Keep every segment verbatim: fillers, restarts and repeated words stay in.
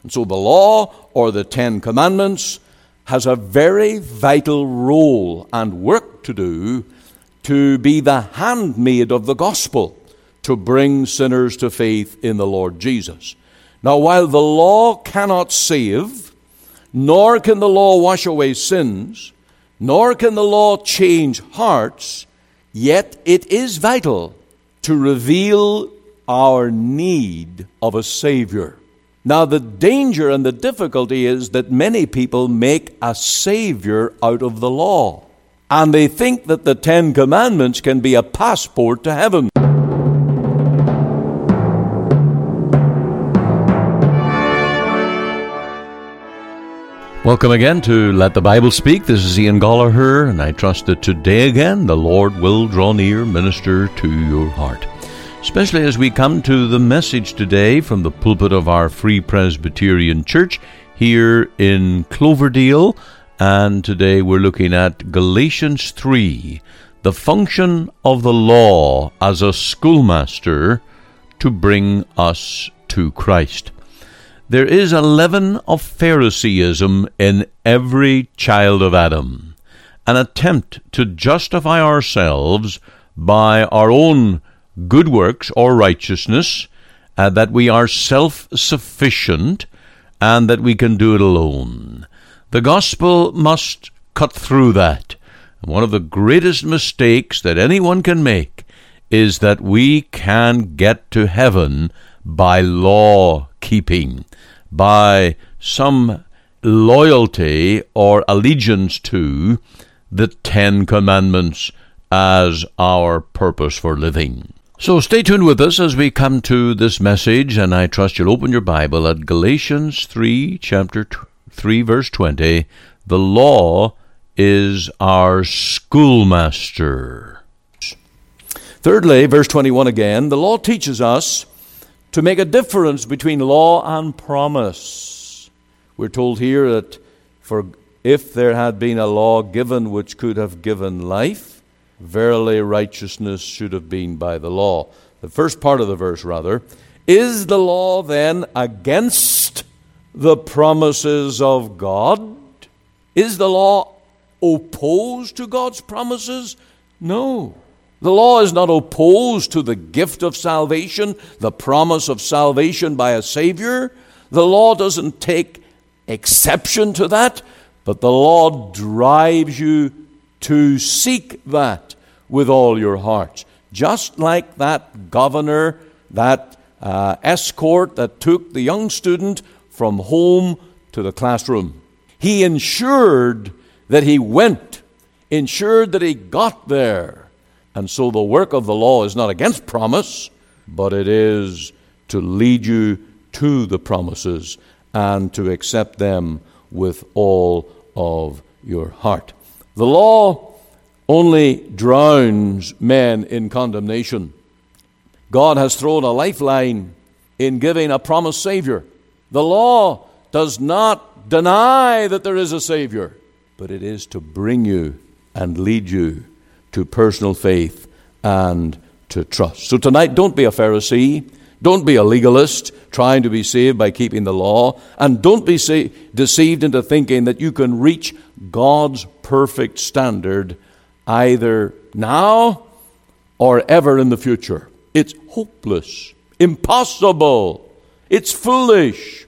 And so the law, or the Ten Commandments, has a very vital role and work to do to be the handmaid of the gospel, to bring sinners to faith in the Lord Jesus. Now, while the law cannot save, nor can the law wash away sins, nor can the law change hearts, yet it is vital to reveal our need of a Savior. Now, the danger and the difficulty is that many people make a Savior out of the law, and they think that the Ten Commandments can be a passport to heaven. Welcome again to Let the Bible Speak. This is Ian Gallagher, and I trust that today again the Lord will draw near, minister to your heart. Especially as we come to the message today from the pulpit of our Free Presbyterian Church here in Cloverdale. And today we're looking at Galatians three, the function of the law as a schoolmaster to bring us to Christ. There is a leaven of Phariseeism in every child of Adam, an attempt to justify ourselves by our own good works or righteousness, uh, that we are self-sufficient and that we can do it alone. The gospel must cut through that. One of the greatest mistakes that anyone can make is that we can get to heaven by law keeping, by some loyalty or allegiance to the Ten Commandments as our purpose for living. So stay tuned with us as we come to this message, and I trust you'll open your Bible at Galatians three, chapter three, verse twenty. The law is our schoolmaster. Thirdly, verse twenty-one again, the law teaches us to make a difference between law and promise. We're told here that for if there had been a law given which could have given life, verily righteousness should have been by the law. The first part of the verse, rather, is the law then against the promises of God? Is the law opposed to God's promises? No. The law is not opposed to the gift of salvation, the promise of salvation by a Savior. The law doesn't take exception to that, but the law drives you to seek that with all your heart. Just like that governor, that uh, escort that took the young student from home to the classroom. He ensured that he went, ensured that he got there. And so the work of the law is not against promise, but it is to lead you to the promises and to accept them with all of your heart. The law only drowns men in condemnation. God has thrown a lifeline in giving a promised Savior. The law does not deny that there is a Savior, but it is to bring you and lead you to personal faith and to trust. So tonight, don't be a Pharisee. Don't be a legalist trying to be saved by keeping the law. And don't be sa- deceived into thinking that you can reach God's perfect standard either now or ever in the future. It's hopeless, impossible. It's foolish,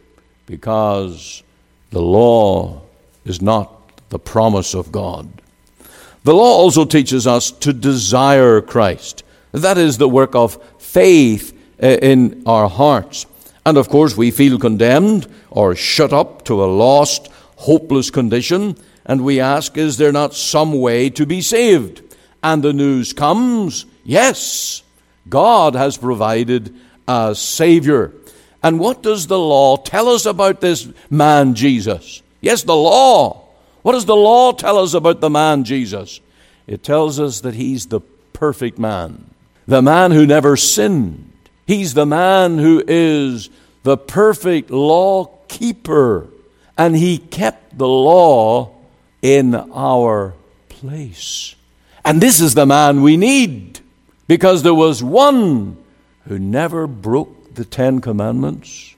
because the law is not the promise of God. The law also teaches us to desire Christ. That is the work of faith in our hearts. And of course, we feel condemned or shut up to a lost, hopeless condition, and we ask, is there not some way to be saved? And the news comes, yes, God has provided a Savior. And what does the law tell us about this man, Jesus? Yes, the law. What does the law tell us about the man, Jesus? It tells us that he's the perfect man, the man who never sinned. He's the man who is the perfect law keeper, and he kept the law in our place. And this is the man we need, because there was one who never broke the Ten Commandments.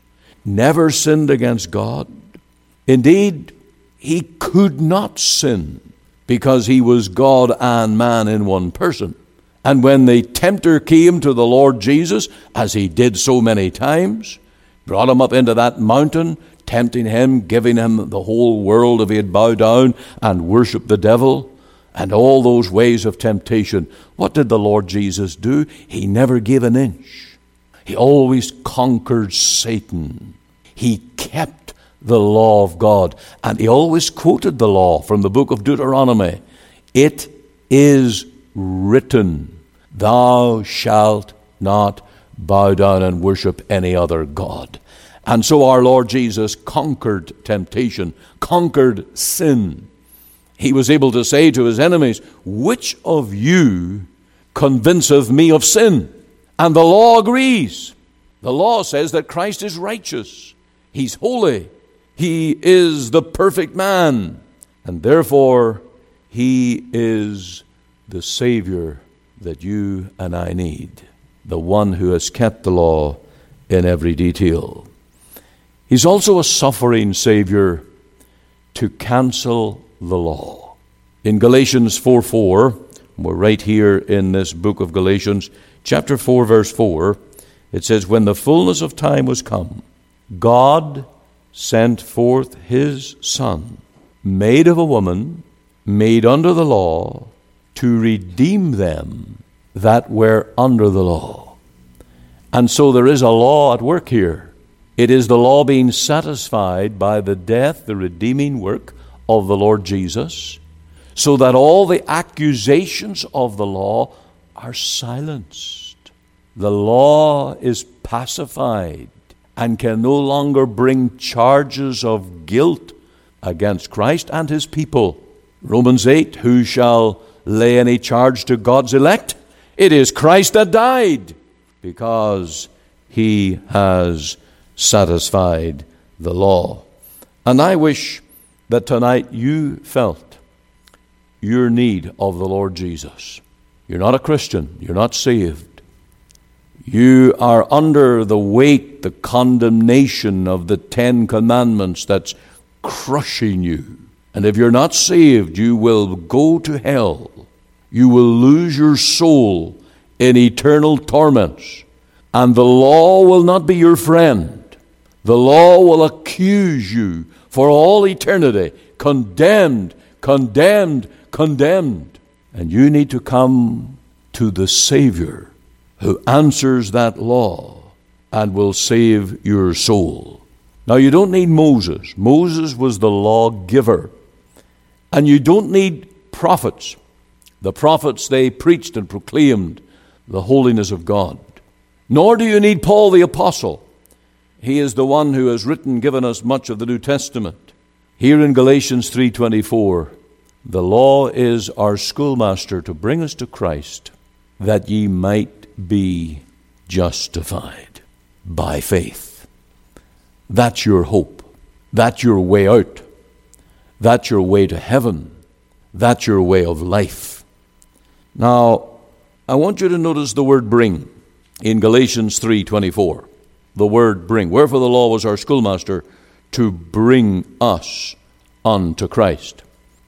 never sinned against God. Indeed, he could not sin because he was God and man in one person. And when the tempter came to the Lord Jesus, as he did so many times, brought him up into that mountain, tempting him, giving him the whole world if he'd bow down and worship the devil, and all those ways of temptation, what did the Lord Jesus do? He never gave an inch. He always conquered Satan. He kept the law of God, and he always quoted the law from the book of Deuteronomy. It is written, thou shalt not bow down and worship any other god. And so our Lord Jesus conquered temptation, conquered sin. He was able to say to his enemies, which of you convinceth me of sin? And the law agrees. The law says that Christ is righteous. He's holy. He is the perfect man. And therefore, he is the Savior that you and I need. The one who has kept the law in every detail. He's also a suffering Savior to cancel the law. In Galatians four four, we're right here in this book of Galatians, chapter four, verse four, it says, when the fullness of time was come, God sent forth his Son, made of a woman, made under the law, to redeem them that were under the law. And so there is a law at work here. It is the law being satisfied by the death, the redeeming work of the Lord Jesus, so that all the accusations of the law are silenced. The law is pacified and can no longer bring charges of guilt against Christ and his people. Romans eight, who shall lay any charge to God's elect? It is Christ that died, because he has satisfied the law. And I wish that tonight you felt your need of the Lord Jesus. You're not a Christian. You're not saved. You are under the weight, the condemnation of the Ten Commandments that's crushing you. And if you're not saved, you will go to hell. You will lose your soul in eternal torments. And the law will not be your friend. The law will accuse you for all eternity. Condemned, condemned, condemned. And you need to come to the Savior who answers that law and will save your soul. Now, you don't need Moses. Moses was the lawgiver. And you don't need prophets. The prophets, they preached and proclaimed the holiness of God. Nor do you need Paul the apostle. He is the one who has written, given us much of the New Testament. Here in Galatians three twenty-four, the law is our schoolmaster to bring us to Christ, that ye might be justified by faith. That's your hope. That's your way out. That's your way to heaven. That's your way of life. Now, I want you to notice the word bring in Galatians three twenty-four. The word bring. Wherefore the law was our schoolmaster to bring us unto Christ.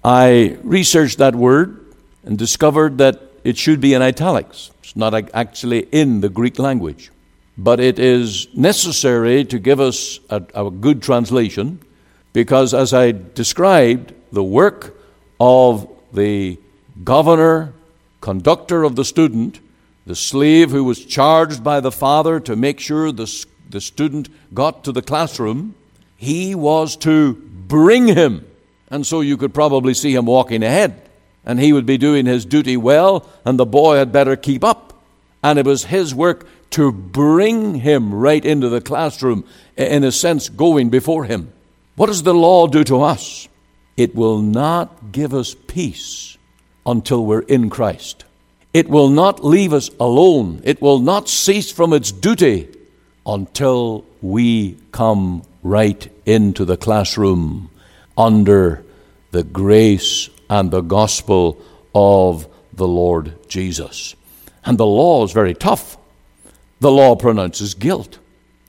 I researched that word and discovered that it should be in italics. It's not actually in the Greek language. But it is necessary to give us a, a good translation, because as I described, the work of the governor, conductor of the student, the slave who was charged by the father to make sure the, the student got to the classroom, he was to bring him. And so you could probably see him walking ahead, and he would be doing his duty well, and the boy had better keep up. And it was his work to bring him right into the classroom, in a sense, going before him. What does the law do to us? It will not give us peace until we're in Christ. It will not leave us alone. It will not cease from its duty until we come right into the classroom under the grace and the gospel of the Lord Jesus. And the law is very tough. The law pronounces guilt.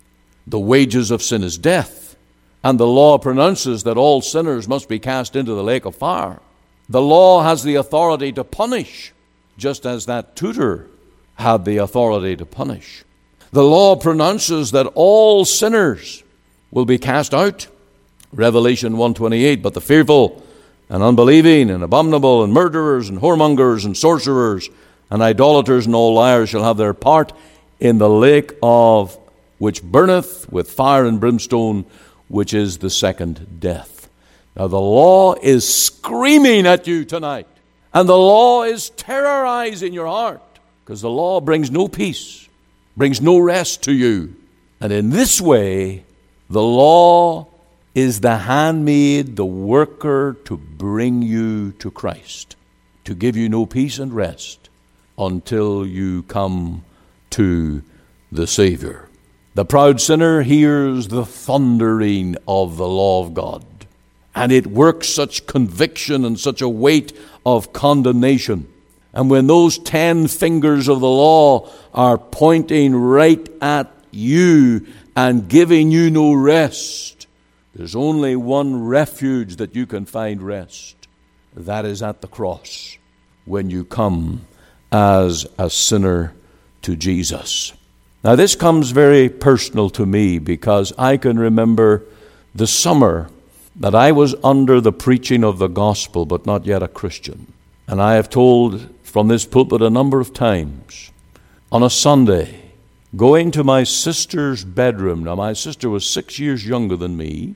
The wages of sin is death, and the law pronounces that all sinners must be cast into the lake of fire. The law has the authority to punish, just as that tutor had the authority to punish. The law pronounces that all sinners will be cast out. Revelation one twenty-eight, but the fearful and unbelieving and abominable and murderers and whoremongers and sorcerers and idolaters and all liars shall have their part in the lake of which burneth with fire and brimstone, which is the second death. Now the law is screaming at you tonight, and the law is terrorizing your heart, because the law brings no peace, brings no rest to you. And in this way, the law is the handmaid, the worker to bring you to Christ, to give you no peace and rest until you come to the Savior. The proud sinner hears the thundering of the law of God, and it works such conviction and such a weight of condemnation. And when those ten fingers of the law are pointing right at you and giving you no rest, there's only one refuge that you can find rest. That is at the cross, when you come as a sinner to Jesus. Now this comes very personal to me, because I can remember the summer that I was under the preaching of the gospel, but not yet a Christian. And I have told from this pulpit a number of times, on a Sunday, going to my sister's bedroom. Now my sister was six years younger than me.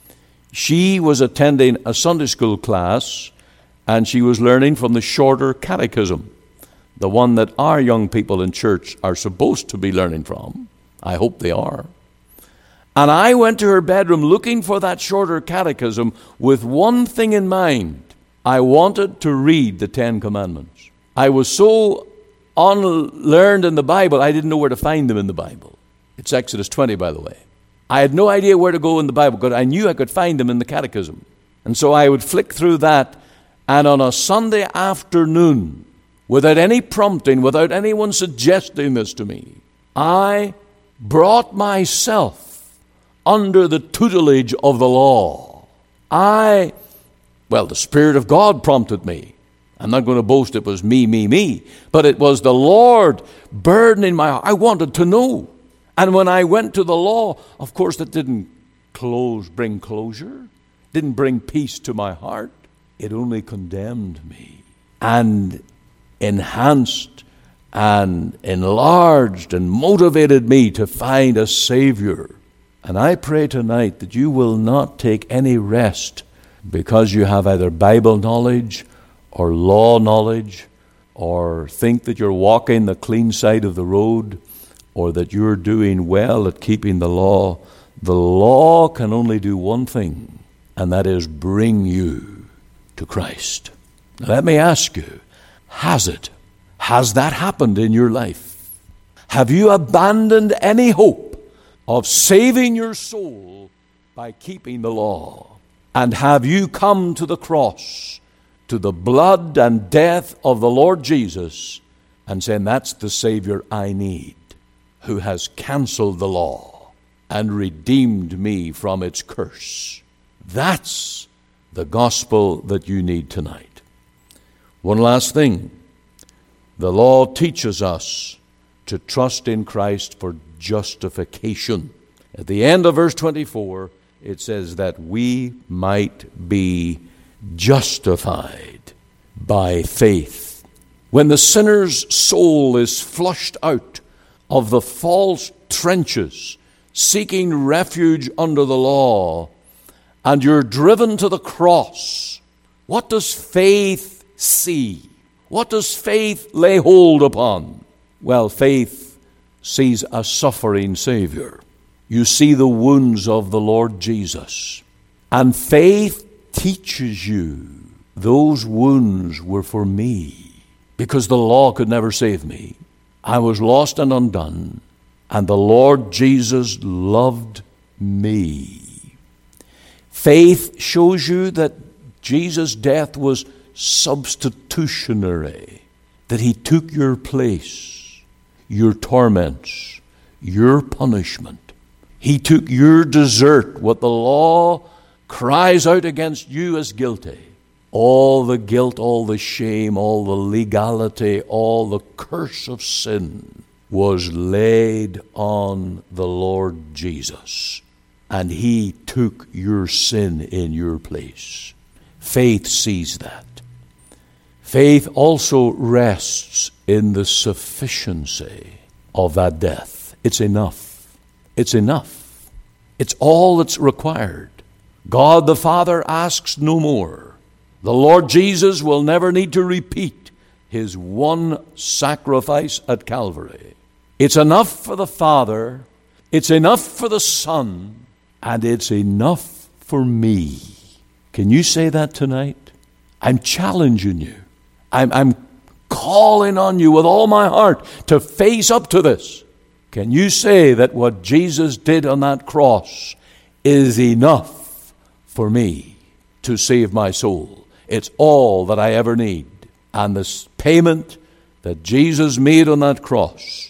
She was attending a Sunday school class, and she was learning from the shorter catechism, the one that our young people in church are supposed to be learning from. I hope they are. And I went to her bedroom looking for that shorter catechism with one thing in mind. I wanted to read the Ten Commandments. I was so unlearned in the Bible, I didn't know where to find them in the Bible. It's Exodus twenty, by the way. I had no idea where to go in the Bible, but I knew I could find them in the catechism. And so I would flick through that, and on a Sunday afternoon, without any prompting, without anyone suggesting this to me, I brought myself under the tutelage of the law. I, well, the Spirit of God prompted me. I'm not going to boast it was me, me, me, but it was the Lord burdening my heart. I wanted to know. And when I went to the law, of course, that didn't close, bring closure, didn't bring peace to my heart. It only condemned me and enhanced and enlarged and motivated me to find a Savior. And I pray tonight that you will not take any rest because you have either Bible knowledge or law knowledge, or think that you're walking the clean side of the road, or that you're doing well at keeping the law. The law can only do one thing, and that is bring you to Christ. Now let me ask you, has it? Has that happened in your life? Have you abandoned any hope of saving your soul by keeping the law? And have you come to the cross, to the blood and death of the Lord Jesus, and saying, that's the Savior I need, who has canceled the law and redeemed me from its curse? That's the gospel that you need tonight. One last thing. The law teaches us to trust in Christ for justification. At the end of verse twenty-four, it says that we might be justified by faith. When the sinner's soul is flushed out of the false trenches, seeking refuge under the law, and you're driven to the cross, what does faith see? What does faith lay hold upon? Well, faith sees a suffering Savior. You see the wounds of the Lord Jesus. And faith teaches you those wounds were for me, because the law could never save me. I was lost and undone, and the Lord Jesus loved me. Faith shows you that Jesus' death was substitutionary, that he took your place, your torments, your punishment. He took your desert, what the law cries out against you as guilty. All the guilt, all the shame, all the legality, all the curse of sin was laid on the Lord Jesus. And He took your sin in your place. Faith sees that. Faith also rests in the sufficiency of that death. It's enough. It's enough. It's all that's required. God the Father asks no more. The Lord Jesus will never need to repeat His one sacrifice at Calvary. It's enough for the Father, it's enough for the Son, and it's enough for me. Can you say that tonight? I'm challenging you. I'm, I'm calling on you with all my heart to face up to this. Can you say that what Jesus did on that cross is enough for me to save my soul? It's all that I ever need. And this payment that Jesus made on that cross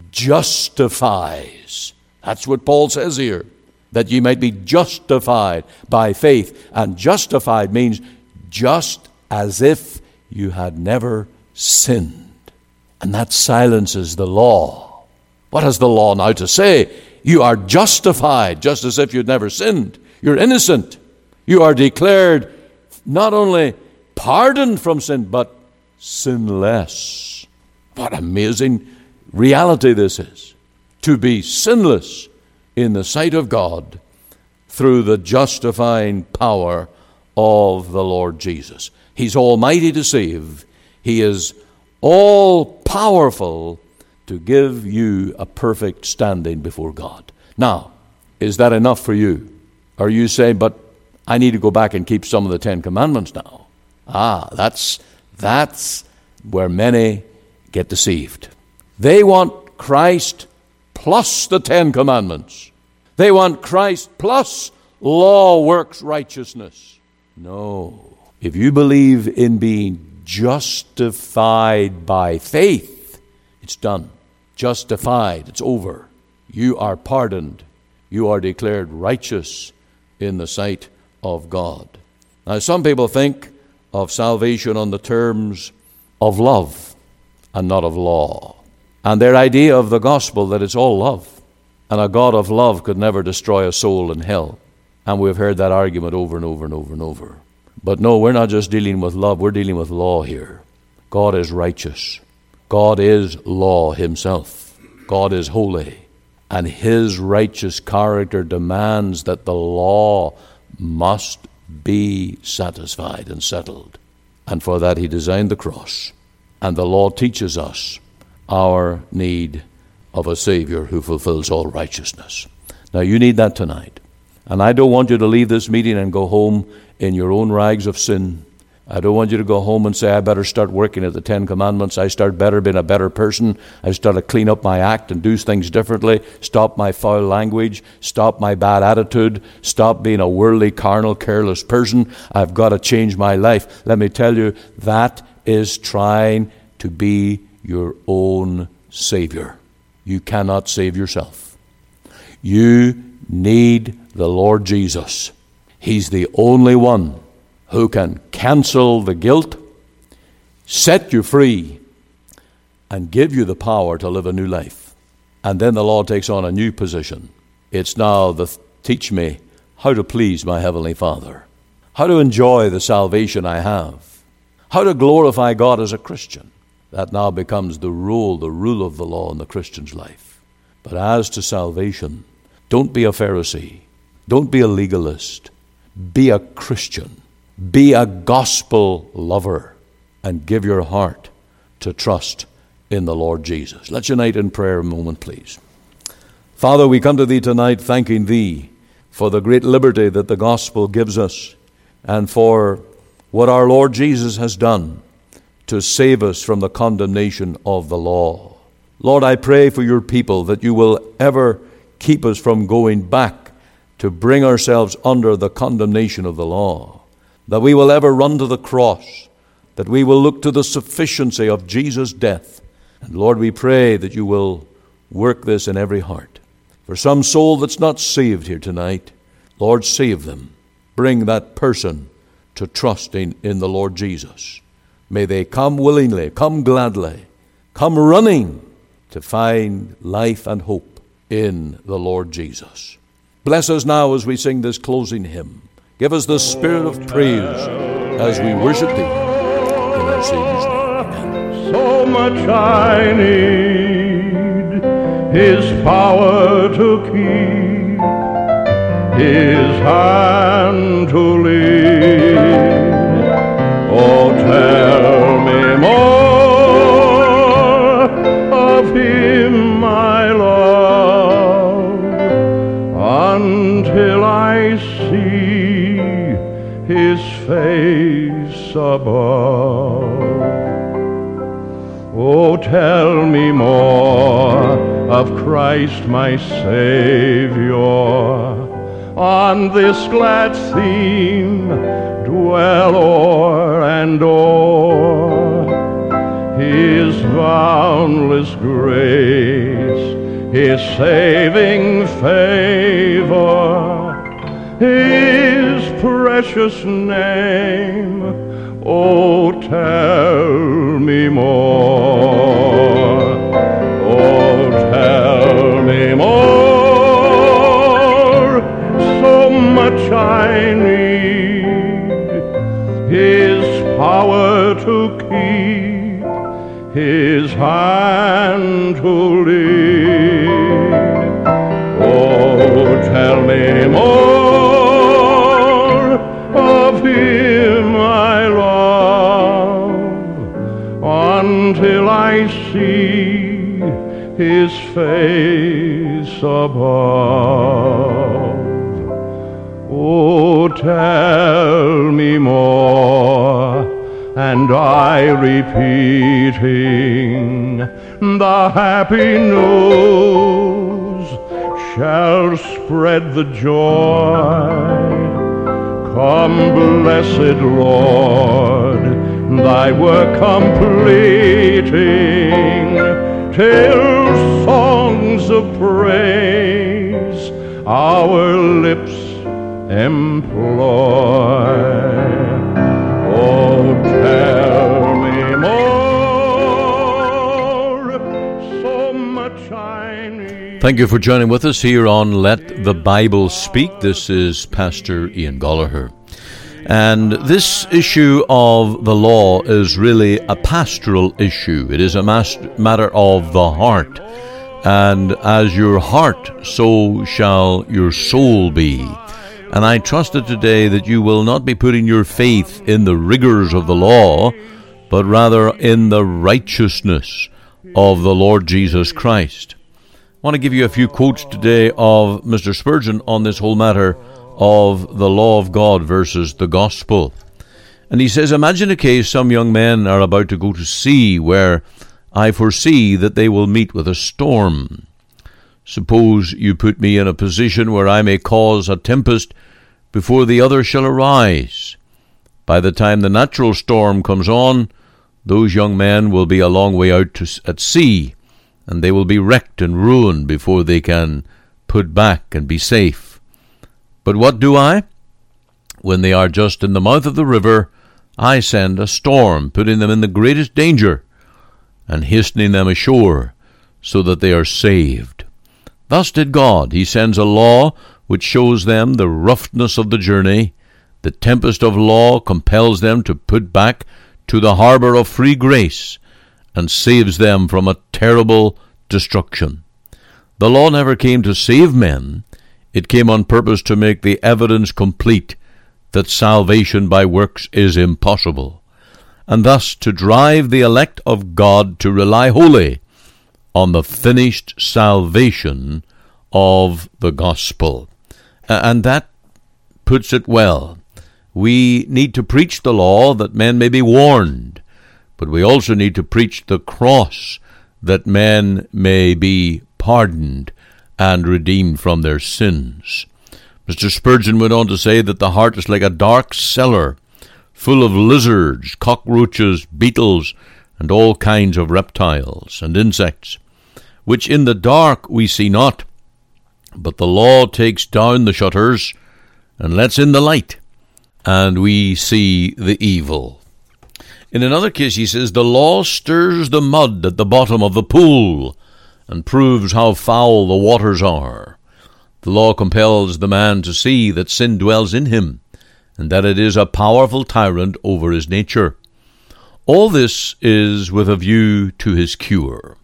justifies. That's what Paul says here. That ye might be justified by faith. And justified means just as if you had never sinned. And that silences the law. What has the law now to say? You are justified just as if you'd never sinned. You're innocent. You are declared not only pardoned from sin, but sinless. What amazing reality this is. To be sinless in the sight of God through the justifying power of the Lord Jesus. He's almighty to save. He is all-powerful to give you a perfect standing before God. Now, is that enough for you? Or you say, but I need to go back and keep some of the Ten Commandments now. Ah, that's, that's where many get deceived. They want Christ plus the Ten Commandments. They want Christ plus law works righteousness. No. If you believe in being justified by faith, it's done. Justified, it's over. You are pardoned. You are declared righteous in the sight of God. Now, some people think of salvation on the terms of love and not of law. And their idea of the gospel that it's all love. And a God of love could never destroy a soul in hell. And we've heard that argument over and over and over and over. But no, we're not just dealing with love, we're dealing with law here. God is righteous. God is law Himself. God is holy. And His righteous character demands that the law must be satisfied and settled. And for that He designed the cross. And the law teaches us our need of a Savior who fulfills all righteousness. Now you need that tonight. And I don't want you to leave this meeting and go home in your own rags of sin. I don't want you to go home and say, I better start working at the Ten Commandments. I start better being a better person. I start to clean up my act and do things differently. Stop my foul language. Stop my bad attitude. Stop being a worldly, carnal, careless person. I've got to change my life. Let me tell you, that is trying to be your own Savior. You cannot save yourself. You need the Lord Jesus. He's the only one who can cancel the guilt, set you free, and give you the power to live a new life. And then the Lord takes on a new position. It's now the teach me how to please my Heavenly Father, how to enjoy the salvation I have, how to glorify God as a Christian. That now becomes the rule, the rule of the law in the Christian's life. But as to salvation, don't be a Pharisee. Don't be a legalist. Be a Christian. Be a gospel lover and give your heart to trust in the Lord Jesus. Let's unite in prayer a moment, please. Father, we come to Thee tonight thanking Thee for the great liberty that the gospel gives us and for what our Lord Jesus has done to save us from the condemnation of the law. Lord, I pray for Your people that You will ever keep us from going back to bring ourselves under the condemnation of the law, that we will ever run to the cross, that we will look to the sufficiency of Jesus' death. And Lord, we pray that You will work this in every heart. For some soul that's not saved here tonight, Lord, save them. Bring that person to trusting in the Lord Jesus. May they come willingly, come gladly, come running to find life and hope in the Lord Jesus. Bless us now as we sing this closing hymn. Give us the spirit of praise as we worship thee in our Savior's name. Amen. So much I need his power to keep, his hand to lead. Oh, tell me more of him I love, until I see his face above. Oh, tell me more of Christ my Savior. On this glad theme dwell o'er and o'er. His boundless grace, his saving favor, his precious name. Oh, tell me more. Oh, tell me more. So much I need his power to keep, his hand to lead. Oh, tell me more of him I love, until I see his face above. Oh, tell me more, and I repeating the happy news shall spread the joy. Come, blessed Lord, thy work completing, till songs of praise our lips employ. Oh, tell me more, so much I need. Thank you for joining with us here on Let the Bible Speak. This is Pastor Ian Gollaher. And this issue of the law is really a pastoral issue. It is a matter of the heart. And as your heart, so shall your soul be. And I trusted today that you will not be putting your faith in the rigors of the law, but rather in the righteousness of the Lord Jesus Christ. I want to give you a few quotes today of Mister Spurgeon on this whole matter of the law of God versus the gospel. And he says, imagine a case some young men are about to go to sea, where I foresee that they will meet with a storm. Suppose you put me in a position where I may cause a tempest before the other shall arise. By the time the natural storm comes on, those young men will be a long way out to, at sea, and they will be wrecked and ruined before they can put back and be safe. But what do I? When they are just in the mouth of the river, I send a storm, putting them in the greatest danger, and hastening them ashore, so that they are saved. Thus did God. He sends a law which shows them the roughness of the journey. The tempest of law compels them to put back to the harbor of free grace, and saves them from a terrible destruction. The law never came to save men. It came on purpose to make the evidence complete that salvation by works is impossible, and thus to drive the elect of God to rely wholly on the finished salvation of the gospel. And that puts it well. We need to preach the law that men may be warned, but we also need to preach the cross that men may be pardoned and redeemed from their sins. Mister Spurgeon went on to say that the heart is like a dark cellar, full of lizards, cockroaches, beetles, and all kinds of reptiles and insects, which in the dark we see not, But the law takes down the shutters and lets in the light, and we see the evil. In another case, he says, the law stirs the mud at the bottom of the pool and proves how foul the waters are. The law compels the man to see that sin dwells in him, and that it is a powerful tyrant over his nature. All this is with a view to his cure.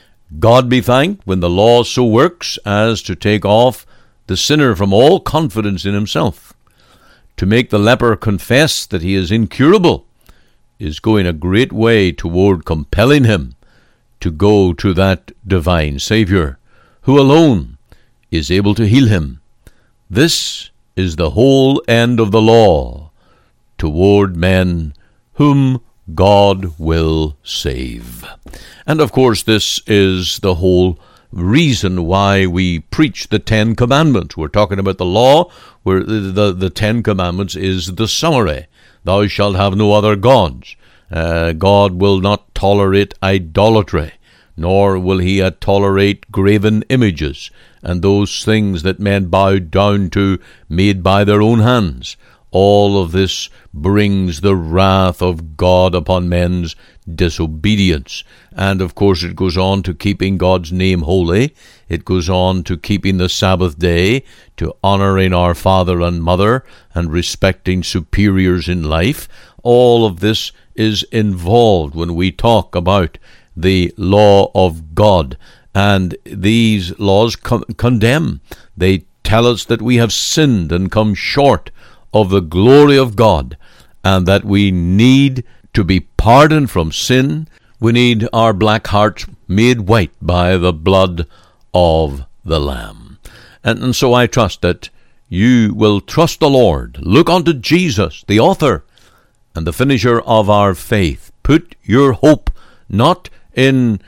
God be thanked when the law so works as to take off the sinner from all confidence in himself. To make the leper confess that he is incurable is going a great way toward compelling him to go to that divine Savior, who alone is able to heal him. This is the whole end of the law toward men whom God will save. And of course, this is the whole reason why we preach the Ten Commandments. We're talking about the law, where the, the, the Ten Commandments is the summary. Thou shalt have no other gods. Uh, God will not tolerate idolatry, nor will he uh, tolerate graven images and those things that men bow down to, made by their own hands. All of this brings the wrath of God upon men's disobedience. And of course it goes on to keeping God's name holy. It goes on to keeping the Sabbath day, to honoring our father and mother, and respecting superiors in life. All of this is involved when we talk about the law of God. And these laws con- condemn. They tell us that we have sinned and come short of the glory of God, and that we need to be pardoned from sin. We need our black hearts made white by the blood of the Lamb. And, and so I trust that you will trust the Lord. Look unto Jesus, the author and the finisher of our faith. Put your hope not in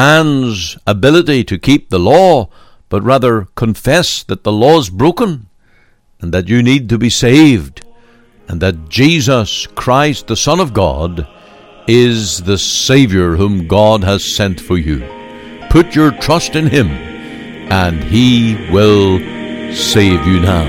man's ability to keep the law, but rather confess that the law is broken, and that you need to be saved, and that Jesus Christ, the Son of God, is the Savior whom God has sent for you. Put your trust in him, and he will save you now.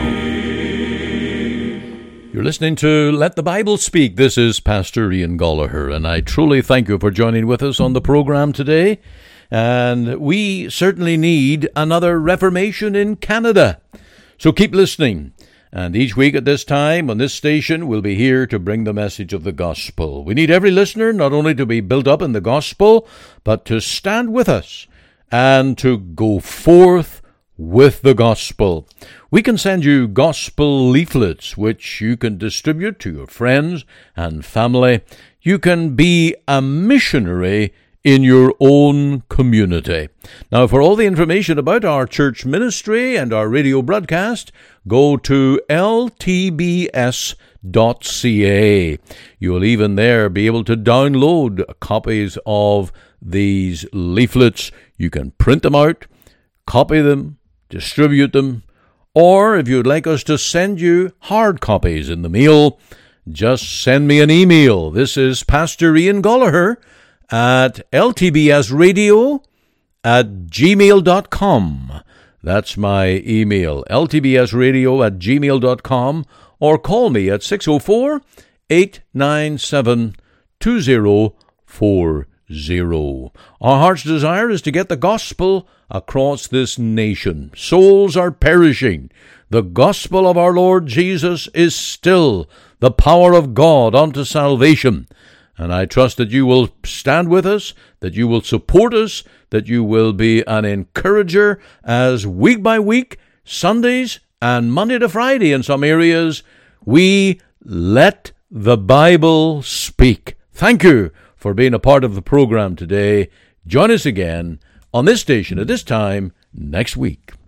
You're listening to Let the Bible Speak. This is Pastor Ian Gollaher, and I truly thank you for joining with us on the program today. And we certainly need another Reformation in Canada. So keep listening. And each week at this time on this station, we'll be here to bring the message of the gospel. We need every listener not only to be built up in the gospel, but to stand with us and to go forth with the gospel. We can send you gospel leaflets, which you can distribute to your friends and family. You can be a missionary in your own community. Now, for all the information about our church ministry and our radio broadcast, go to L T B S dot C A. You'll even there be able to download copies of these leaflets. You can print them out, copy them, distribute them, or if you'd like us to send you hard copies in the mail, just send me an email. This is Pastor Ian Gollaher at L T B S radio at gmail dot com. That's my email, L T B S radio at gmail dot com, or call me at six oh four, eight nine seven, two oh four oh. Our heart's desire is to get the gospel across this nation. Souls are perishing. The gospel of our Lord Jesus is still the power of God unto salvation. And I trust that you will stand with us, that you will support us, that you will be an encourager as week by week, Sundays and Monday to Friday in some areas, we let the Bible speak. Thank you for being a part of the program today. Join us again on this station at this time next week.